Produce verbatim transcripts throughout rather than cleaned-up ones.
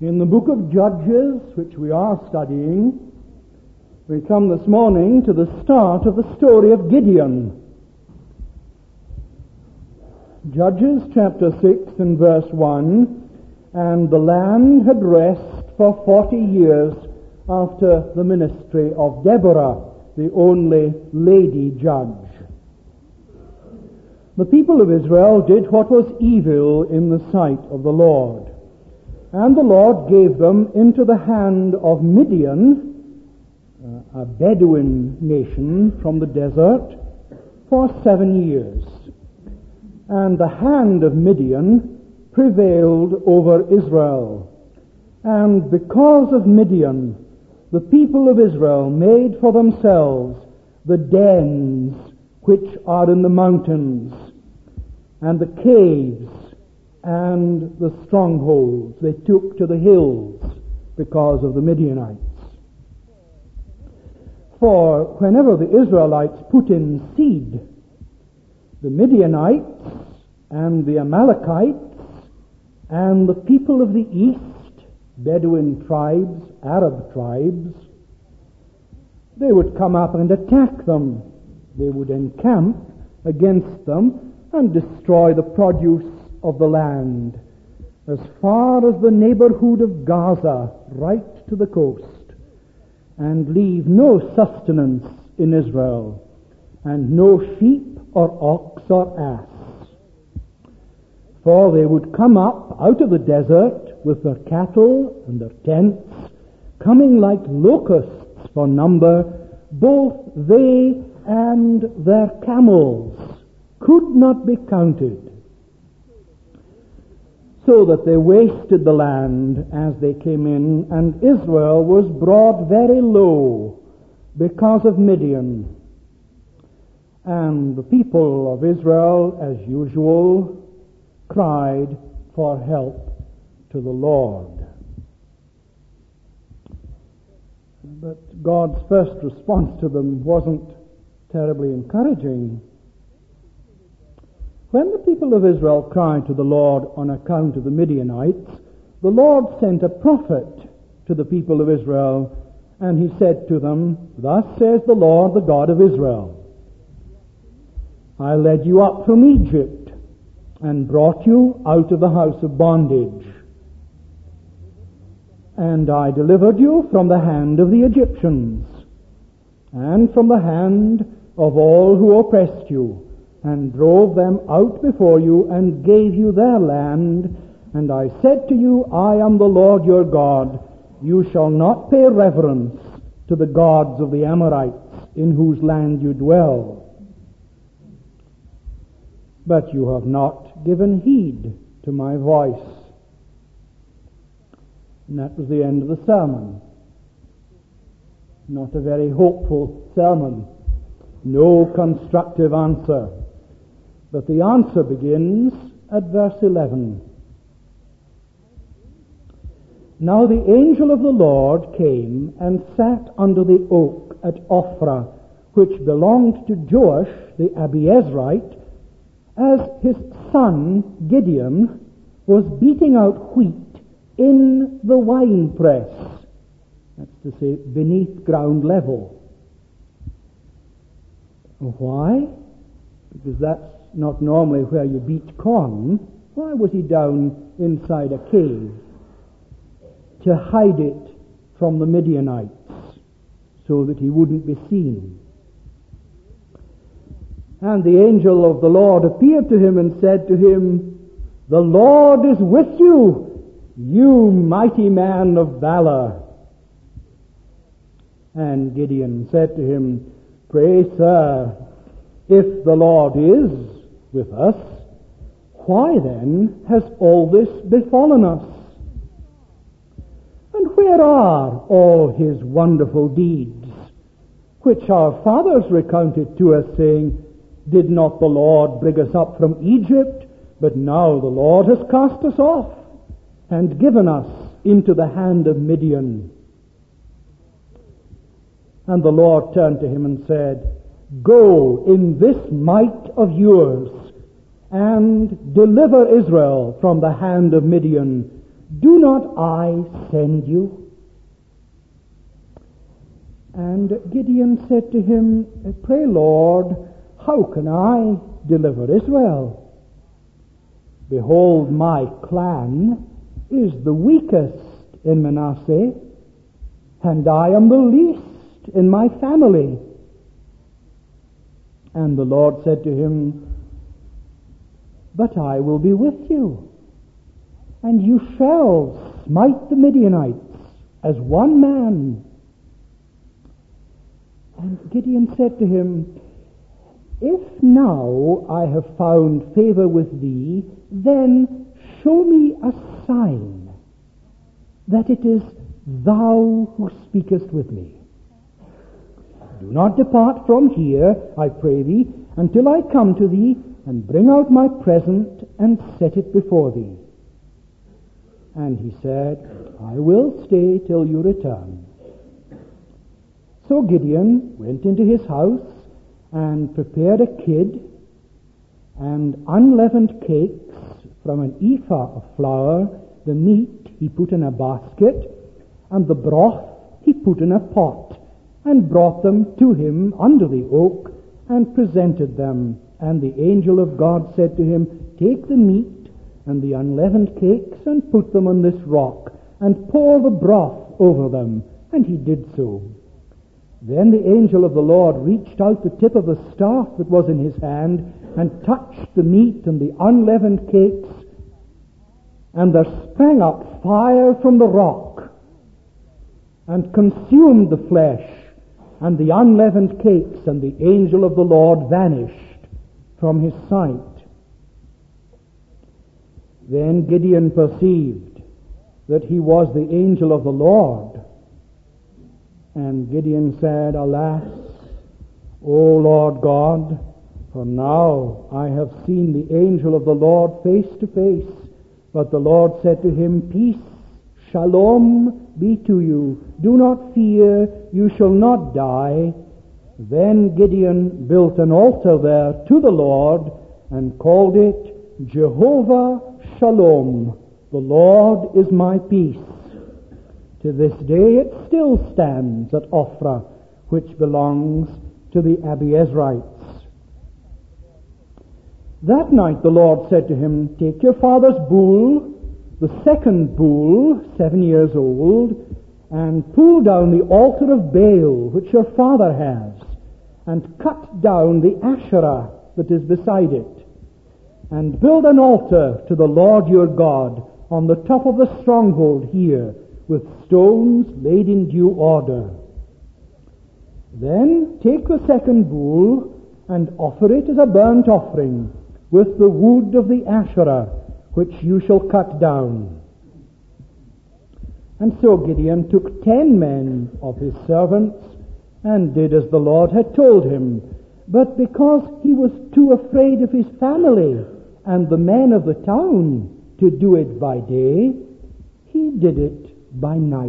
In the book of Judges, which we are studying, we come this morning to the start of the story of Gideon. Judges chapter six and verse one, and the land had rest for forty years after the ministry of Deborah, the only lady judge. The people of Israel did what was evil in the sight of the Lord. And the Lord gave them into the hand of Midian, uh, a Bedouin nation from the desert, for seven years. And the hand of Midian prevailed over Israel. And because of Midian, the people of Israel made for themselves the dens which are in the mountains, and the caves, and the strongholds they took to the hills because of the Midianites. For whenever the Israelites put in seed, the Midianites and the Amalekites and the people of the east, Bedouin tribes, Arab tribes, they would come up and attack them. They would encamp against them and destroy the produce of the land, as far as the neighborhood of Gaza, right to the coast, and leave no sustenance in Israel, and no sheep or ox or ass. For they would come up out of the desert with their cattle and their tents, coming like locusts for number, both they and their camels could not be counted, so that they wasted the land as they came in, and Israel was brought very low because of Midian. And the people of Israel, as usual, cried for help to the Lord. But God's first response to them wasn't terribly encouraging. When the people of Israel cried to the Lord on account of the Midianites, the Lord sent a prophet to the people of Israel, and he said to them, "Thus says the Lord, the God of Israel, I led you up from Egypt and brought you out of the house of bondage. And I delivered you from the hand of the Egyptians and from the hand of all who oppressed you, and drove them out before you, and gave you their land. And I said to you, I am the Lord your God. You shall not pay reverence to the gods of the Amorites, in whose land you dwell. But you have not given heed to my voice." And that was the end of the sermon. Not a very hopeful sermon. No constructive answer. But the answer begins at verse eleven. "Now the angel of the Lord came and sat under the oak at Ophrah, which belonged to Joash the Abiezrite, as his son Gideon was beating out wheat in the winepress." That's to say, beneath ground level. Why? Because that's not normally where you beat corn. Why was he down inside a cave? To hide it from the Midianites, so that he wouldn't be seen. And the angel of the Lord appeared to him and said to him, "The Lord is with you, you mighty man of valor." And Gideon said to him, "Pray, sir, if the Lord is with us, why then has all this befallen us? And where are all his wonderful deeds, which our fathers recounted to us, saying, Did not the Lord bring us up from Egypt? But now the Lord has cast us off and given us into the hand of Midian." And the Lord turned to him and said, "Go in this might of yours, and deliver Israel from the hand of Midian. Do not I send you? And Gideon said to him, Pray, Lord, how can I deliver Israel? Behold, my clan is the weakest in Manasseh, and I am the least in my family. And the Lord said to him, But I will be with you, and you shall smite the Midianites as one man. And Gideon said to him, If now I have found favor with thee, then show me a sign that it is thou who speakest with me. Do not depart from here, I pray thee, until I come to thee and bring out my present and set it before thee. And he said, I will stay till you return. So Gideon went into his house and prepared a kid and unleavened cakes from an ephah of flour. The meat he put in a basket, and the broth he put in a pot, and brought them to him under the oak, and presented them. And the angel of God said to him, Take the meat and the unleavened cakes, and put them on this rock, and pour the broth over them. And he did so. Then the angel of the Lord reached out the tip of the staff that was in his hand, and touched the meat and the unleavened cakes, and there sprang up fire from the rock, and consumed the flesh, and the unleavened cakes, and the angel of the Lord vanished from his sight. Then Gideon perceived that he was the angel of the Lord. And Gideon said, Alas, O Lord God, for now I have seen the angel of the Lord face to face. But the Lord said to him, Peace, shalom be to you. Do not fear, you shall not die. Then Gideon built an altar there to the Lord and called it Jehovah Shalom. The Lord is my peace. To this day it still stands at Ophrah, which belongs to the Abiezrites. That night the Lord said to him, Take your father's bull, the second bull, seven years old, and pull down the altar of Baal, which your father has, and cut down the Asherah that is beside it, and build an altar to the Lord your God on the top of the stronghold here, with stones laid in due order. Then take the second bull and offer it as a burnt offering with the wood of the Asherah, which you shall cut down. And so Gideon took ten men of his servants and did as the Lord had told him. But because he was too afraid of his family and the men of the town to do it by day, he did it by night.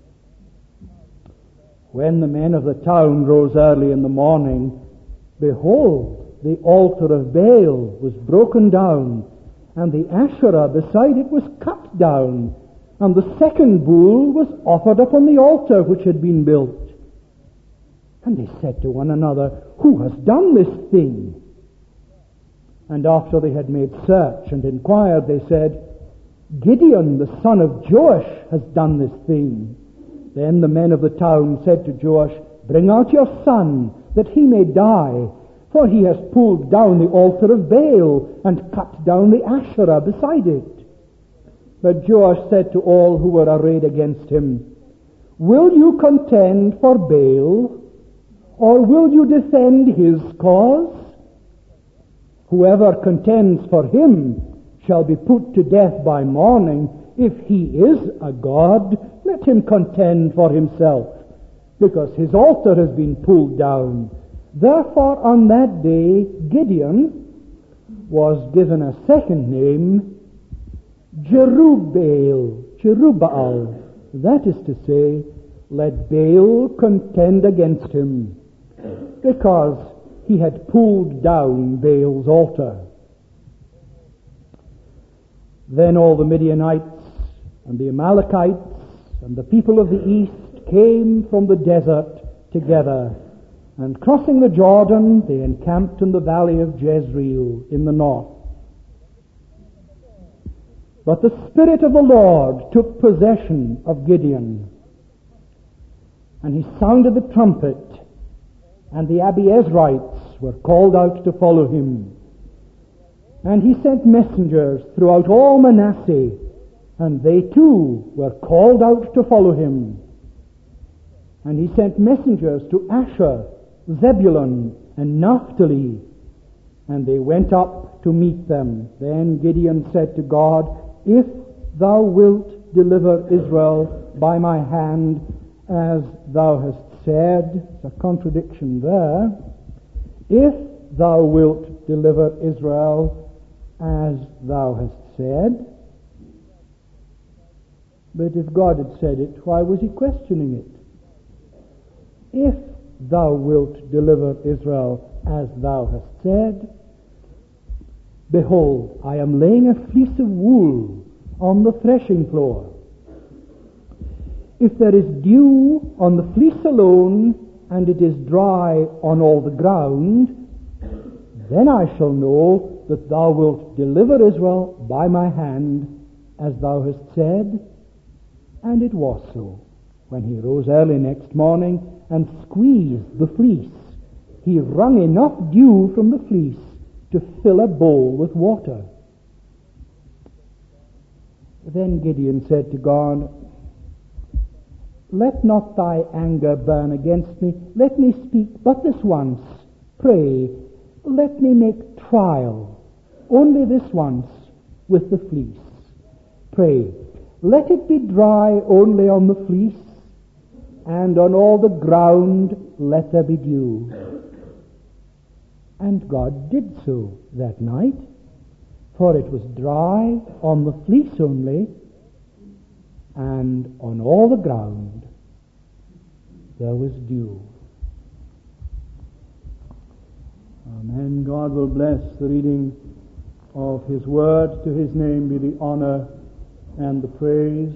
When the men of the town rose early in the morning, behold, the altar of Baal was broken down, and the Asherah beside it was cut down, and the second bull was offered upon the altar which had been built. And they said to one another, Who has done this thing? And after they had made search and inquired, they said, Gideon, the son of Joash, has done this thing. Then the men of the town said to Joash, Bring out your son, that he may die, for he has pulled down the altar of Baal and cut down the Asherah beside it. But Joash said to all who were arrayed against him, Will you contend for Baal, or will you defend his cause? Whoever contends for him shall be put to death by morning. If he is a god, let him contend for himself, because his altar has been pulled down. Therefore on that day Gideon was given a second name, Jerubbaal, Jerubbaal. That is to say, let Baal contend against him, because he had pulled down Baal's altar. Then all the Midianites And the Amalekites and the people of the east came from the desert together, and crossing the Jordan, they encamped in the valley of Jezreel in the north. But the Spirit of the Lord took possession of Gideon, and he sounded the trumpet, and the Abiezrites were called out to follow him. And he sent messengers throughout all Manasseh, and they too were called out to follow him. And he sent messengers to Asher, Zebulun, and Naphtali, and they went up to meet them. Then Gideon said to God, "If thou wilt deliver Israel by my hand, as thou hast said," it's a contradiction there, "if thou wilt deliver Israel as thou hast said." But if God had said it, why was he questioning it? "If thou wilt deliver Israel as thou hast said, behold, I am laying a fleece of wool on the threshing floor. If there is dew on the fleece alone, and it is dry on all the ground, then I shall know that thou wilt deliver Israel by my hand, as thou hast said." And it was so. When he rose early next morning and squeezed the fleece, he wrung enough dew from the fleece to fill a bowl with water. Then Gideon said to God, "Let not thy anger burn against me. Let me speak but this once. Pray, let me make trial, only this once, with the fleece. Pray, let it be dry only on the fleece, and on all the ground let there be dew." And God did so that night, for it was dry on the fleece only, and on all the ground there was dew. Amen. God will bless the reading of his word. To his name be the honor and the praise.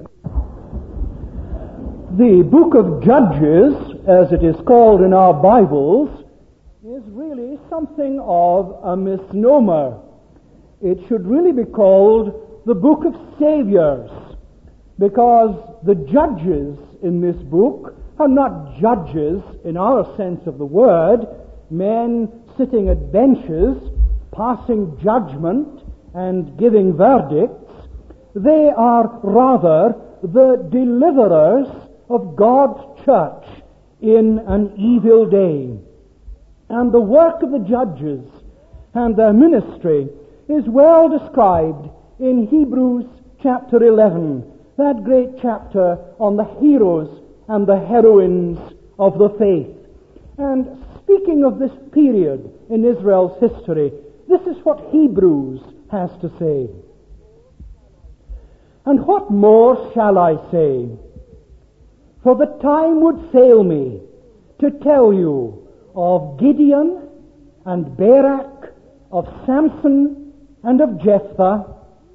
The book of Judges, as it is called in our Bibles, is really something of a misnomer. It should really be called the book of Saviors, because the judges in this book are not judges in our sense of the word, men sitting at benches, passing judgment and giving verdicts. They are rather the deliverers of God's church in an evil day. And the work of the judges and their ministry is well described in Hebrews chapter eleven, that great chapter on the heroes and the heroines of the faith. And speaking of this period in Israel's history, this is what Hebrews has to say. "And what more shall I say? For the time would fail me to tell you of Gideon and Barak, of Samson and of Jephthah,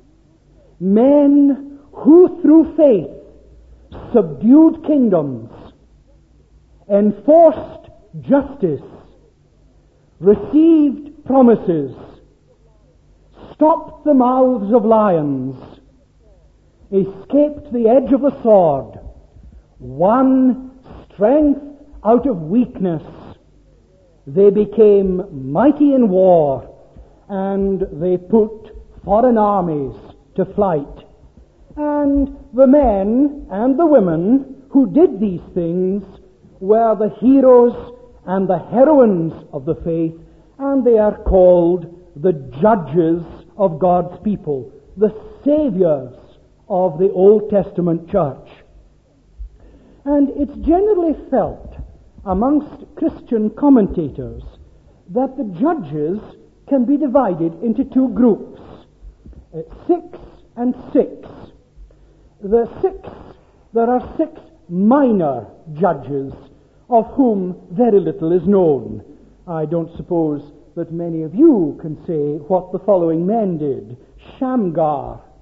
men who through faith subdued kingdoms, enforced justice, received promises, stopped the mouths of lions, escaped the edge of the sword, won strength out of weakness. They became mighty in war, and they put foreign armies to flight. And the men and the women who did these things were the heroes and the heroines of the faith, and they are called the judges of God's people, the saviors of the Old Testament church. And it's generally felt amongst Christian commentators that the judges can be divided into two groups, uh, six and six. The six, there are six minor judges of whom very little is known. I don't suppose that many of you can say what the following men did. Shamgar,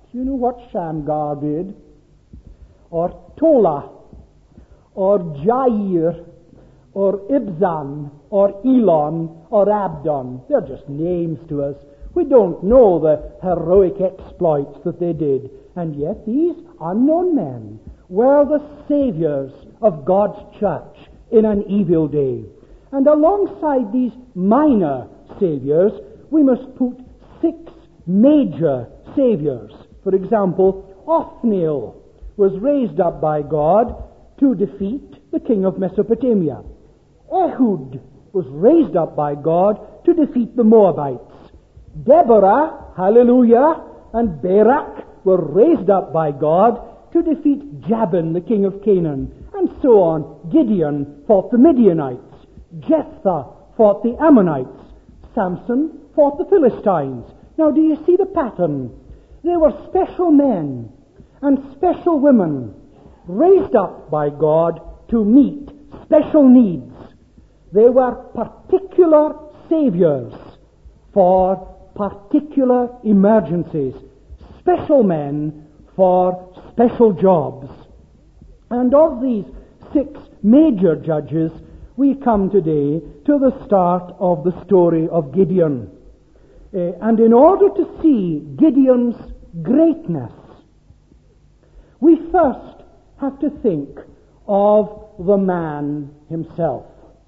You know what Shamgar did? Or Tola, or Jair, or Ibzan, or Elon, or Abdon. They're just names to us. We don't know the heroic exploits that they did. And yet these unknown men were the saviors of God's church in an evil day. And alongside these minor saviors, we must put six major saviors. For example, Othniel was raised up by God to defeat the king of Mesopotamia. Ehud was raised up by God to defeat the Moabites. Deborah, hallelujah, and Barak were raised up by God to defeat Jabin, the king of Canaan, and so on. Gideon fought the Midianites. Jephthah fought the Ammonites. Samson fought the Philistines. Now, do you see the pattern? They were special men and special women raised up by God to meet special needs. They were particular saviors for particular emergencies. Special men for special jobs. And of these six major judges, we come today to the start of the story of Gideon. Uh, and in order to see Gideon's greatness, we first have to think of the man himself.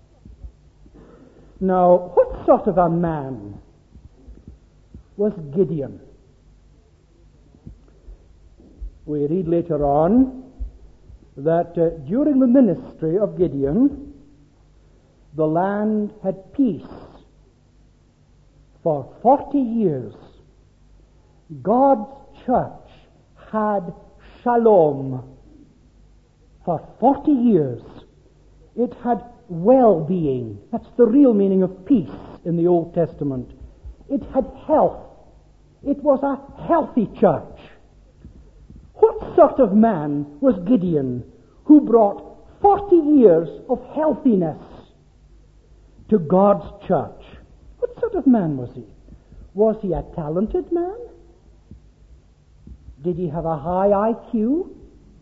Now, what sort of a man was Gideon? We read later on that uh, during the ministry of Gideon, the land had peace for forty years. God's church had shalom for forty years. It had well-being. That's the real meaning of peace in the Old Testament. It had health. It was a healthy church. What sort of man was Gideon who brought forty years of healthiness to God's church? What sort of man was he? Was he a talented man? Did he have a high I Q?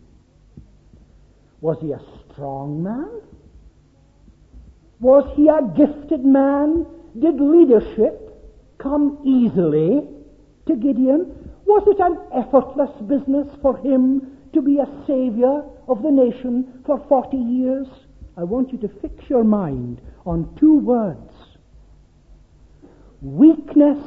Was he a strong man? Was he a gifted man? Did leadership come easily to Gideon? Was it an effortless business for him to be a savior of the nation for forty years? I want you to fix your mind on two words: weakness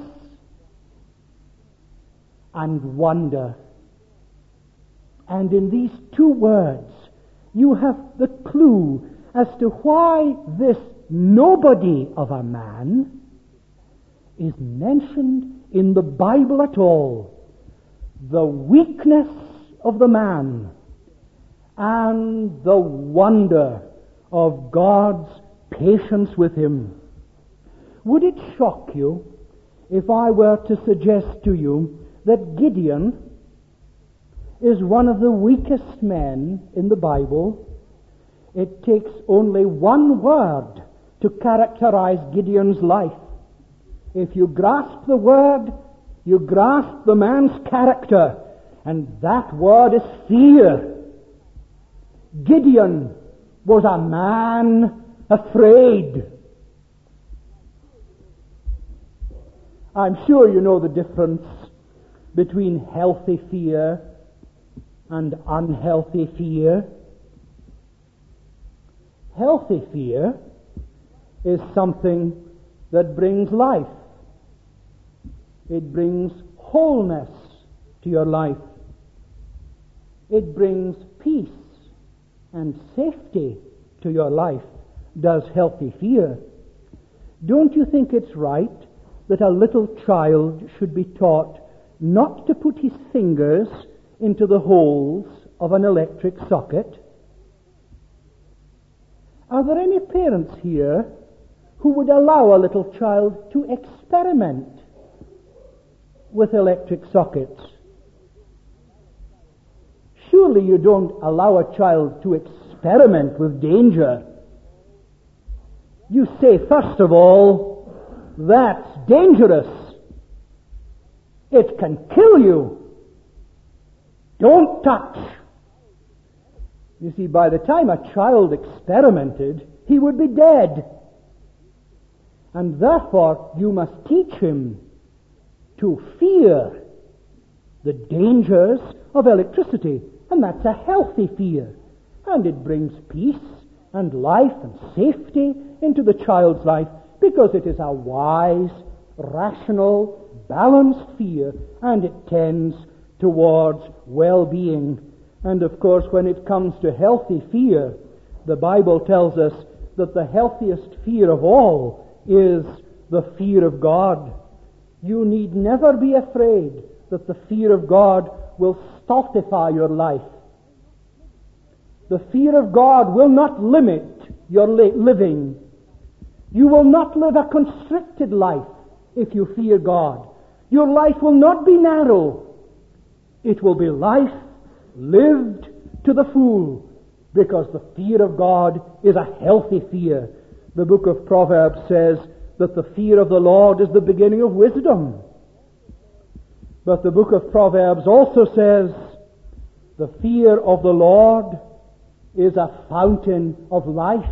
and wonder. And in these two words, you have the clue as to why this nobody of a man is mentioned in the Bible at all. The weakness of the man and the wonder of God's patience with him. Would it shock you if I were to suggest to you that Gideon is one of the weakest men in the Bible? It takes only one word to characterize Gideon's life. If you grasp the word, you grasp the man's character, and that word is fear. Gideon was a man afraid. I'm sure you know the difference between healthy fear and unhealthy fear. Healthy fear is something that brings life. It brings wholeness to your life. It brings peace and safety to your life. Does healthy fear. Don't you think it's right that a little child should be taught not to put his fingers into the holes of an electric socket? Are there any parents here who would allow a little child to experiment with electric sockets? Surely you don't allow a child to experiment with danger. You say, first of all, that's dangerous. It can kill you. Don't touch. You see, by the time a child experimented, he would be dead. And therefore, you must teach him to fear the dangers of electricity. And that's a healthy fear. And it brings peace and life and safety into the child's life because it is a wise, rational, balanced fear, and it tends towards well-being. And of course, when it comes to healthy fear, the Bible tells us that the healthiest fear of all is the fear of God. You need never be afraid that the fear of God will stultify your life. The fear of God will not limit your li- living. You will not live a constricted life if you fear God. Your life will not be narrow. It will be life lived to the full, because the fear of God is a healthy fear. The book of Proverbs says that the fear of the Lord is the beginning of wisdom. But the book of Proverbs also says the fear of the Lord is a fountain of life.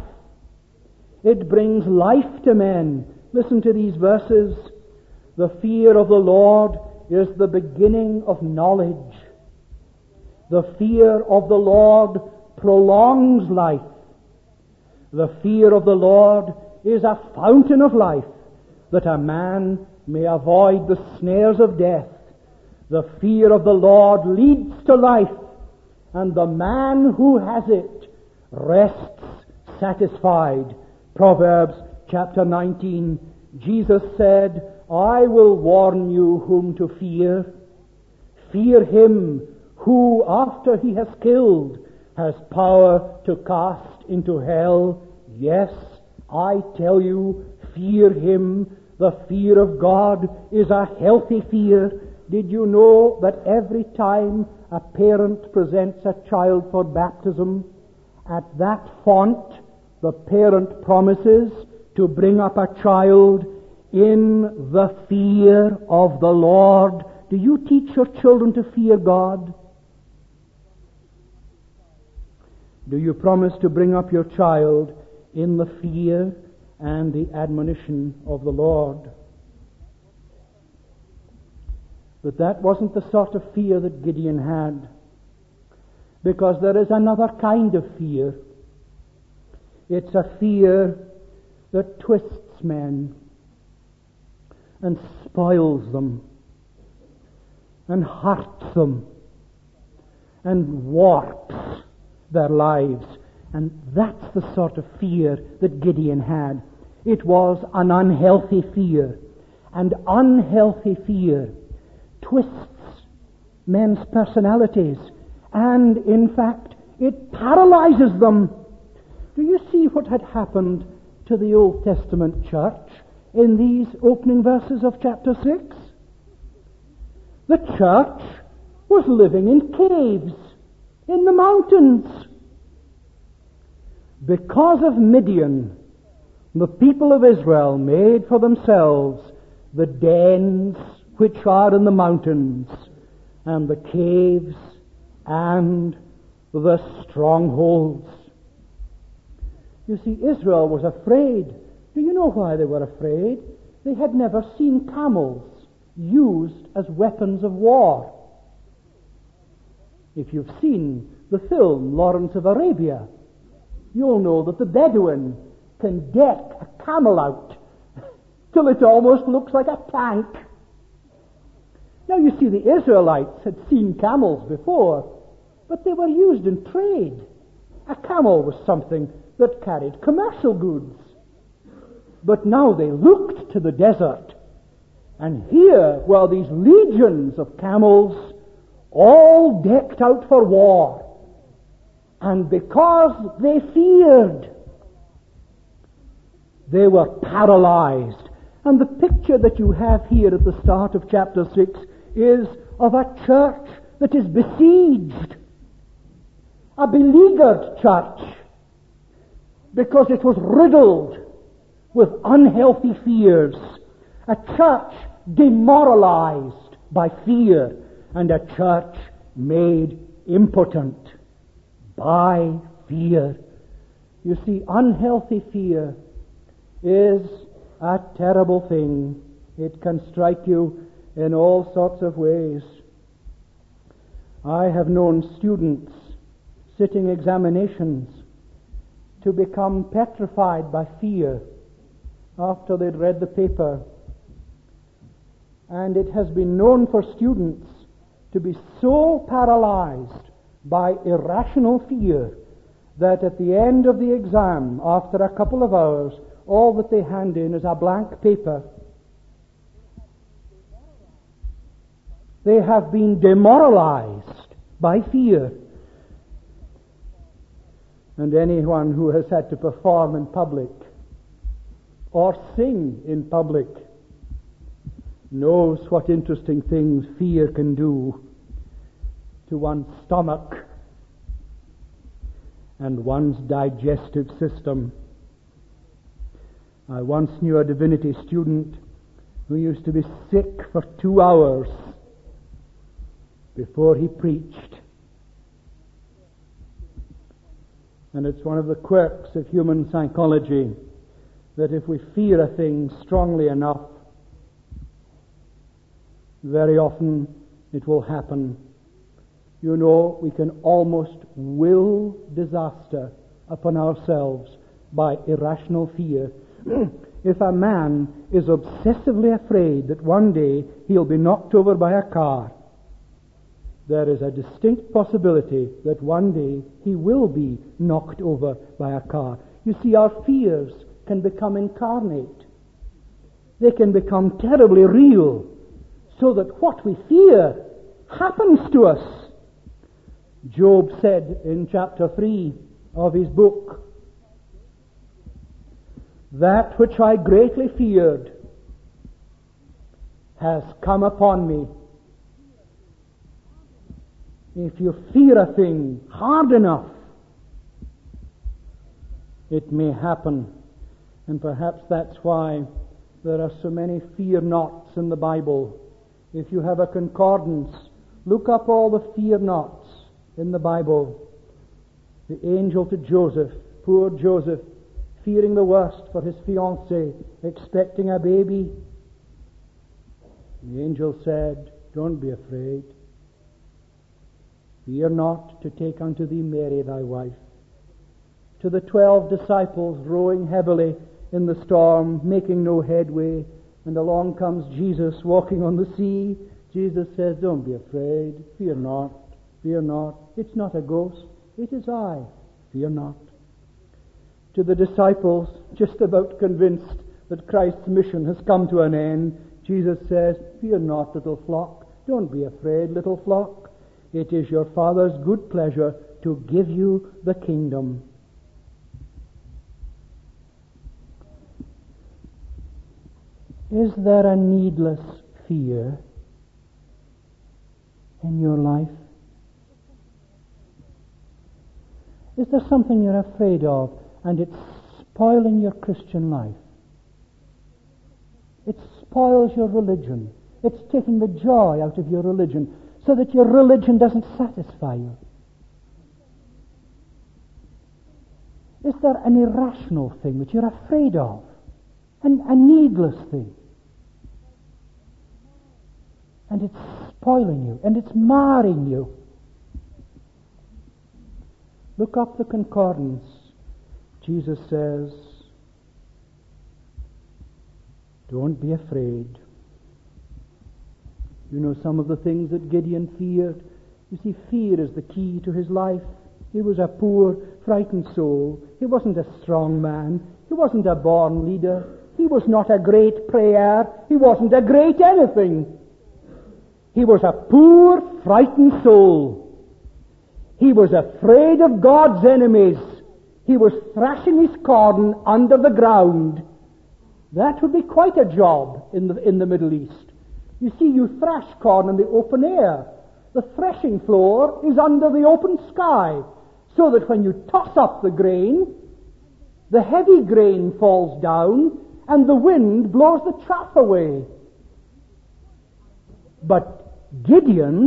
It brings life to men. Listen to these verses. The fear of the Lord is the beginning of knowledge. The fear of the Lord prolongs life. The fear of the Lord is a fountain of life, that a man may avoid the snares of death. The fear of the Lord leads to life, and the man who has it rests satisfied. Proverbs chapter nineteen, Jesus said, I will warn you whom to fear. Fear him who, after he has killed, has power to cast into hell. Yes, I tell you, fear him. The fear of God is a healthy fear. Did you know that every time a parent presents a child for baptism, at that font the parent promises to bring up a child in the fear of the Lord? Do you teach your children to fear God? Do you promise to bring up your child in the fear and the admonition of the Lord? But that wasn't the sort of fear that Gideon had, because there is another kind of fear. It's a fear that twists men and spoils them and hurts them and warps their lives. And that's the sort of fear that Gideon had. It was an unhealthy fear. And unhealthy fear twists men's personalities, and in fact it paralyzes them. Do you see what had happened to the Old Testament church in these opening verses of chapter six? The church was living in caves in the mountains. Because of Midian, the people of Israel made for themselves the dens which are in the mountains, and the caves, and the strongholds. You see, Israel was afraid. Do you know why they were afraid? They had never seen camels used as weapons of war. If you've seen the film Lawrence of Arabia, you'll know that the Bedouin can deck a camel out till it almost looks like a tank. Now you see, the Israelites had seen camels before, but they were used in trade. A camel was something that carried commercial goods. But now they looked to the desert, and here were these legions of camels, all decked out for war. And because they feared, they were paralyzed. And the picture that you have here at the start of chapter six is of a church that is besieged, a beleaguered church, because it was riddled with unhealthy fears, a church demoralized by fear, and a church made impotent by fear. You see, unhealthy fear is a terrible thing. It can strike you in all sorts of ways. I have known students sitting examinations to become petrified by fear after they'd read the paper. And it has been known for students to be so paralyzed by irrational fear that at the end of the exam, after a couple of hours, all that they hand in is a blank paper. They have been demoralized by fear. And anyone who has had to perform in public or sing in public knows what interesting things fear can do to one's stomach and one's digestive system. I once knew a divinity student who used to be sick for two hours before he preached. And it's one of the quirks of human psychology that if we fear a thing strongly enough, very often it will happen. You know, we can almost will disaster upon ourselves by irrational fear. If a man is obsessively afraid that one day he'll be knocked over by a car, there is a distinct possibility that one day he will be knocked over by a car. You see, our fears can become incarnate. They can become terribly real, so that what we fear happens to us. Job said in chapter three of his book, "That which I greatly feared has come upon me." If you fear a thing hard enough, it may happen. And perhaps that's why there are so many fear nots in the Bible. If you have a concordance, look up all the fear nots in the Bible. The angel to Joseph, poor Joseph, fearing the worst for his fiancée, expecting a baby. The angel said, "Don't be afraid. Fear not to take unto thee Mary thy wife." To the twelve disciples rowing heavily in the storm, making no headway, and along comes Jesus walking on the sea. Jesus says, "Don't be afraid. Fear not. Fear not. It's not a ghost. It is I. Fear not." To the disciples, just about convinced that Christ's mission has come to an end, Jesus says, "Fear not, little flock. Don't be afraid, little flock. It is your Father's good pleasure to give you the kingdom." Is there a needless fear in your life? Is there something you're afraid of and it's spoiling your Christian life? It spoils your religion. It's taking the joy out of your religion so that your religion doesn't satisfy you. Is there an irrational thing that you're afraid of? An, a needless thing? And it's spoiling you, and it's marring you. Look up the concordance. Jesus says, "Don't be afraid." You know some of the things that Gideon feared. You see, fear is the key to his life. He was a poor, frightened soul. He wasn't a strong man. He wasn't a born leader. He was not a great prayer. He wasn't a great anything. He was a poor, frightened soul. He was afraid of God's enemies. He was thrashing his corn under the ground. That would be quite a job in the, in the Middle East. You see, you thrash corn in the open air. The threshing floor is under the open sky, so that when you toss up the grain, the heavy grain falls down and the wind blows the chaff away. But Gideon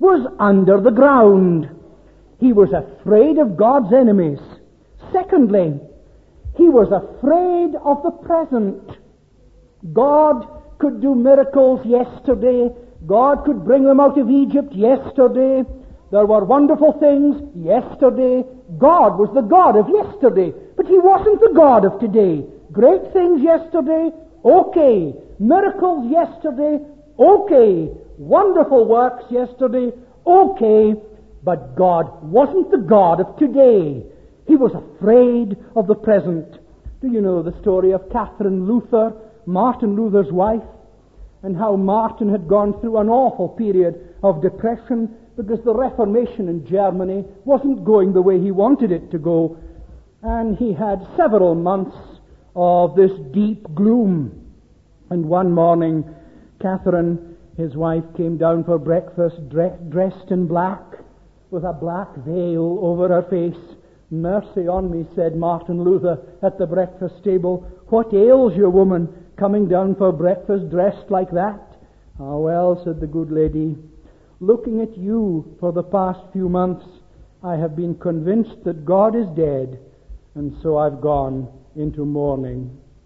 was under the ground. He was afraid of God's enemies. Secondly, he was afraid of the present. God could do miracles yesterday. God could bring them out of Egypt yesterday. There were wonderful things yesterday. God was the God of yesterday, but he wasn't the God of today. Great things yesterday, okay. Miracles yesterday, okay. Wonderful works yesterday, okay. But God wasn't the God of today. He was afraid of the present. Do you know the story of Catherine Luther, Martin Luther's wife, and how Martin had gone through an awful period of depression because the Reformation in Germany wasn't going the way he wanted it to go, and he had several months of this deep gloom. And one morning, Catherine, his wife, came down for breakfast dre- dressed in black, with a black veil over her face. "Mercy on me," said Martin Luther at the breakfast table. "What ails you, woman, coming down for breakfast dressed like that?" "Ah, well," said the good lady, "looking at you for the past few months, I have been convinced that God is dead, and so I've gone into mourning."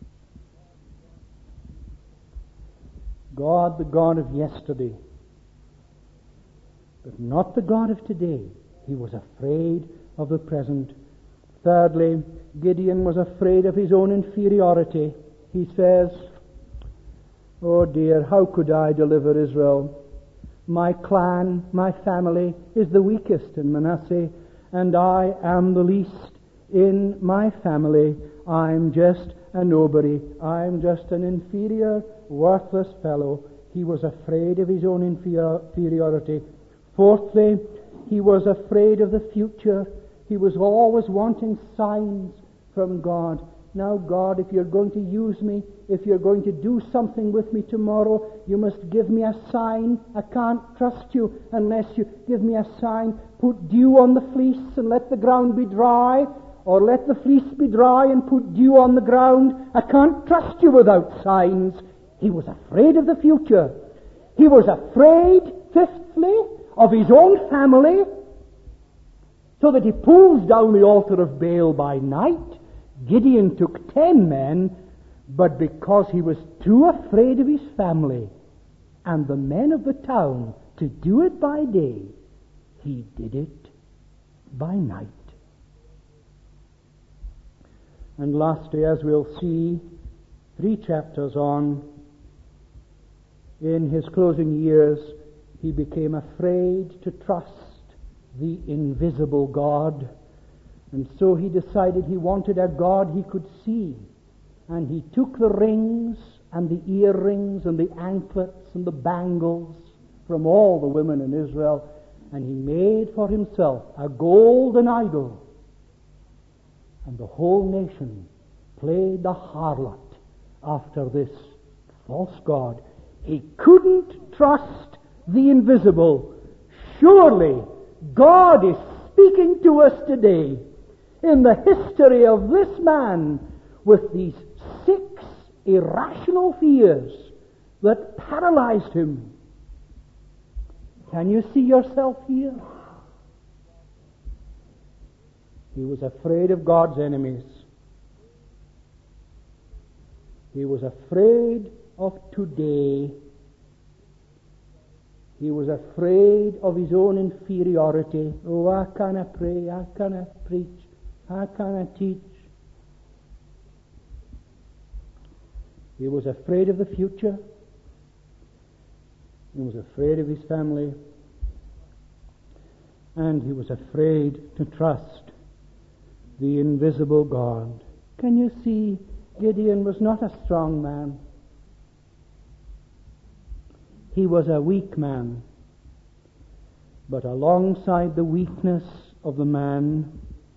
God, the God of yesterday, but not the God of today. He was afraid of the present. Thirdly, Gideon was afraid of his own inferiority. He says, "Oh dear, how could I deliver Israel? My clan, my family is the weakest in Manasseh, and I am the least in my family. I'm just a nobody. I'm just an inferior, worthless fellow." He was afraid of his own inferiority. Fourthly, he was afraid of the future. He was always wanting signs from God. "Now, God, if you're going to use me, if you're going to do something with me tomorrow, you must give me a sign. I can't trust you unless you give me a sign. Put dew on the fleece and let the ground be dry, or let the fleece be dry and put dew on the ground. I can't trust you without signs." He was afraid of the future. He was afraid, fifthly, of his own family, so that he pulls down the altar of Baal by night. Gideon took ten men, but because he was too afraid of his family and the men of the town to do it by day, he did it by night. And lastly, as we'll see, three chapters on, in his closing years, he became afraid to trust the invisible God. And so he decided he wanted a God he could see. And he took the rings and the earrings and the anklets and the bangles from all the women in Israel, and he made for himself a golden idol. And the whole nation played the harlot after this false god. He couldn't trust the invisible. Surely God is speaking to us today in the history of this man with these six irrational fears that paralyzed him. Can you see yourself here? He was afraid of God's enemies. He was afraid of today. He was afraid of his own inferiority. Oh, how can I pray? How can I preach? How can I teach? He was afraid of the future. He was afraid of his family. And he was afraid to trust the invisible God. Can you see? Gideon was not a strong man. He was a weak man. But alongside the weakness of the man,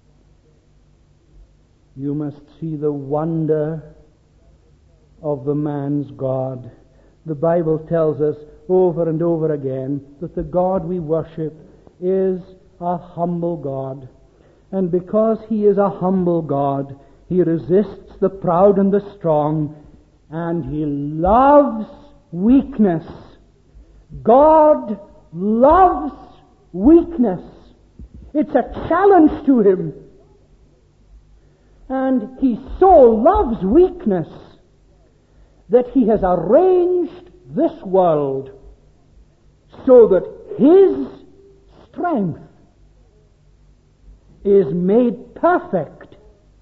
you must see the wonder of the man's God. The Bible tells us over and over again that the God we worship is a humble God. And because he is a humble God, he resists the proud and the strong, and he loves weakness. God loves weakness. It's a challenge to him. And he so loves weakness that he has arranged this world so that his strength is made perfect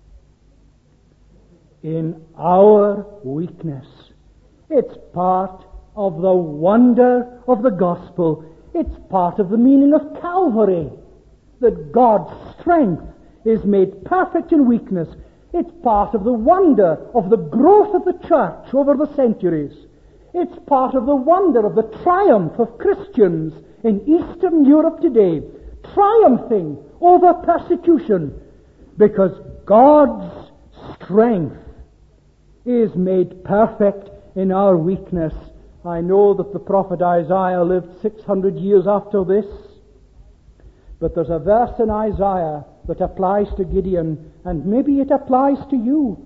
in our weakness. It's part of the wonder of the gospel. It's part of the meaning of Calvary, that God's strength is made perfect in weakness. It's part of the wonder of the growth of the church over the centuries. It's part of the wonder of the triumph of Christians in Eastern Europe today, triumphing over persecution, because God's strength is made perfect in our weakness. I know that the prophet Isaiah lived six hundred years after this, but there's a verse in Isaiah that applies to Gideon, and maybe it applies to you.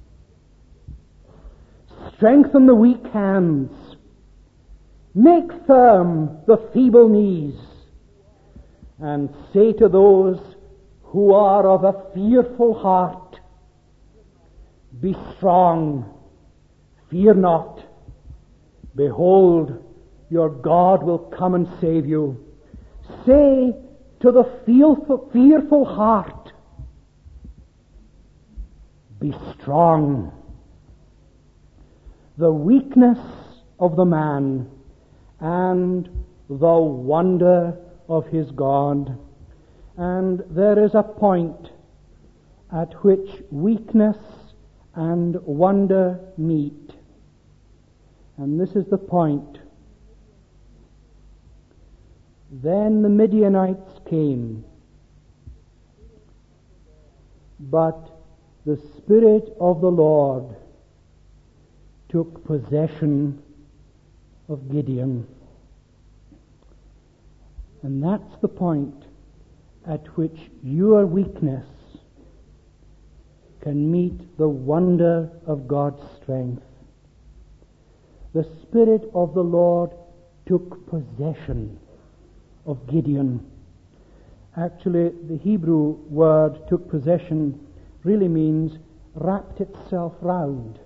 Strengthen the weak hands. Make firm the feeble knees. And say to those who are of a fearful heart, be strong, fear not. Behold, your God will come and save you. Say to the fearful, fearful heart, be strong. The weakness of the man and the wonder of his God. And there is a point at which weakness and wonder meet. And this is the point. Then the Midianites came, but the Spirit of the Lord took possession of Gideon. And that's the point at which your weakness can meet the wonder of God's strength. The Spirit of the Lord took possession of Gideon. Actually, the Hebrew word took possession really means wrapped itself round.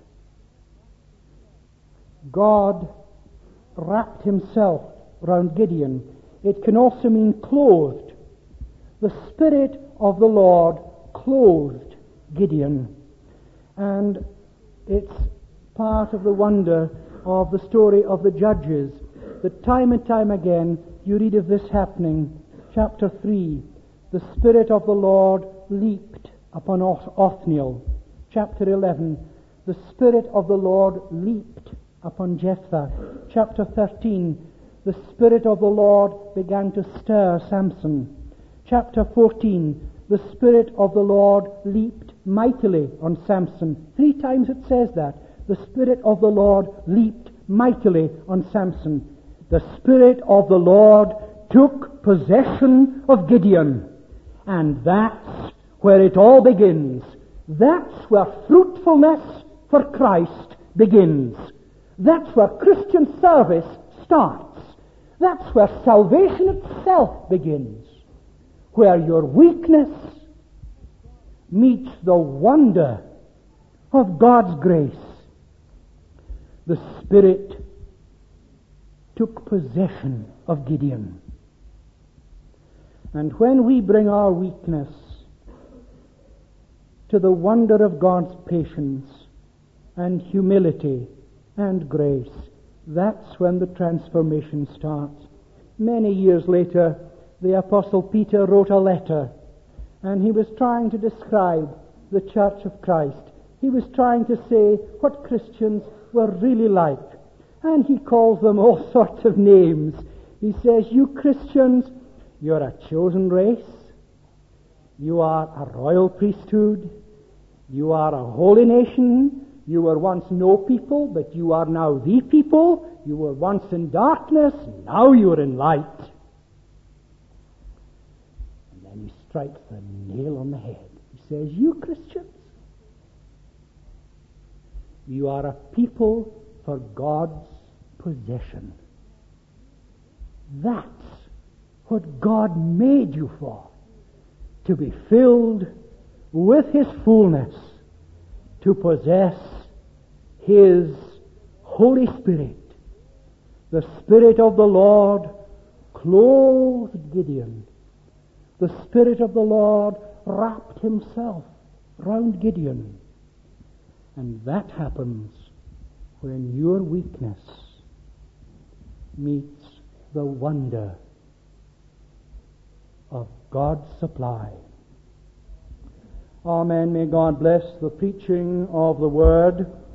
God wrapped himself round Gideon. It can also mean clothed. The Spirit of the Lord clothed Gideon. And it's part of the wonder of the story of the Judges, that time and time again you read of this happening. Chapter three, the Spirit of the Lord leaped upon Othniel. Chapter eleven, the Spirit of the Lord leaped upon Jephthah. Chapter thirteen, the Spirit of the Lord began to stir Samson. Chapter fourteen, the Spirit of the Lord leaped mightily on Samson. Three times it says that. The Spirit of the Lord leaped mightily on Samson. The Spirit of the Lord took possession of Gideon. And that's where it all begins. That's where fruitfulness for Christ begins. That's where Christian service starts. That's where salvation itself begins. Where your weakness meets the wonder of God's grace. The Spirit took possession of Gideon. And when we bring our weakness to the wonder of God's patience and humility and grace, that's when the transformation starts. Many years later, the Apostle Peter wrote a letter, and he was trying to describe the Church of Christ. He was trying to say what Christians were really like. And he calls them all sorts of names. He says, you Christians, you're a chosen race. You are a royal priesthood. You are a holy nation. You were once no people, but you are now the people. You were once in darkness, now you are in light. And then he strikes the nail on the head. He says, you Christians, you are a people for God's possession. That's what God made you for, to be filled with His fullness, to possess His Holy Spirit. The Spirit of the Lord clothed Gideon. The Spirit of the Lord wrapped Himself round Gideon. And that happens when your weakness meets the wonder of God's supply. Amen. May God bless the preaching of the Word.